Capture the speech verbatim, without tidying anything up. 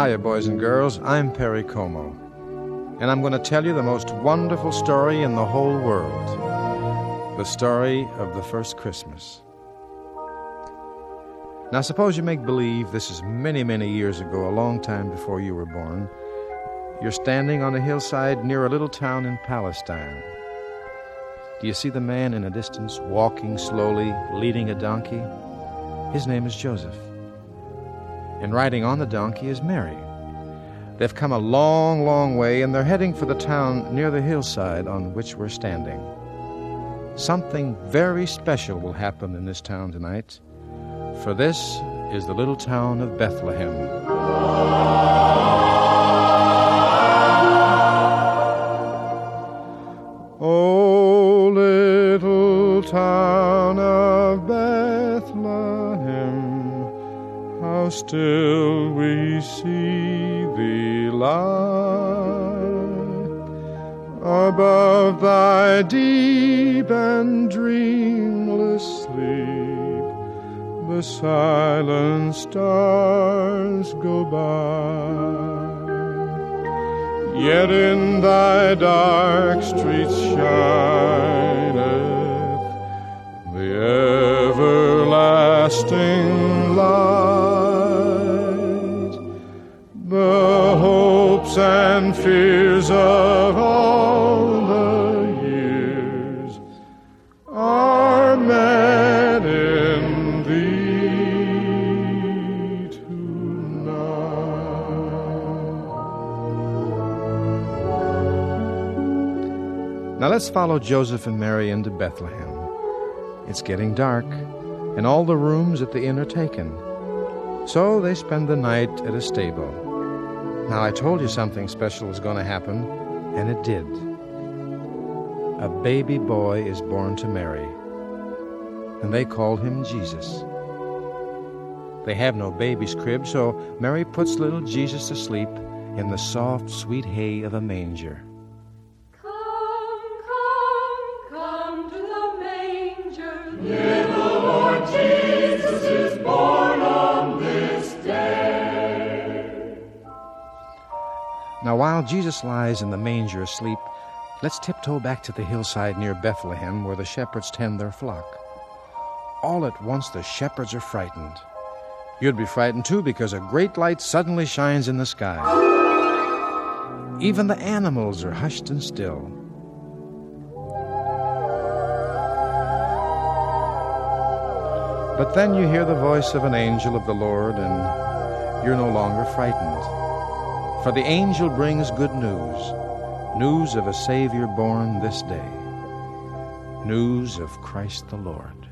Hiya, boys and girls. I'm Perry Como, and I'm going to tell you the most wonderful story in the whole world, the story of the first Christmas. Now, suppose you make believe this is many, many years ago, a long time before you were born. You're standing on a hillside near a little town in Palestine. Do you see the man in the distance, walking slowly, leading a donkey? His name is Joseph. And riding on the donkey is Mary. They've come a long, long way, and they're heading for the town near the hillside on which we're standing. Something very special will happen in this town tonight, for this is the little town of Bethlehem. Oh, little town of Bethlehem, how still we see thee lie above thy deep and dreamless sleep. The silent stars go by. Yet in thy dark streets shineth the everlasting light. The hopes and fears of all the years are met in thee tonight. Now let's follow Joseph and Mary into Bethlehem. It's getting dark, and all the rooms at the inn are taken. So they spend the night at a stable. Now, I told you something special was going to happen, and it did. A baby boy is born to Mary, and they call him Jesus. They have no baby's crib, so Mary puts little Jesus to sleep in the soft, sweet hay of a manger. Now, while Jesus lies in the manger asleep, let's tiptoe back to the hillside near Bethlehem where the shepherds tend their flock. All at once, the shepherds are frightened. You'd be frightened, too, because a great light suddenly shines in the sky. Even the animals are hushed and still. But then you hear the voice of an angel of the Lord, and you're no longer frightened. For the angel brings good news, news of a Savior born this day, news of Christ the Lord.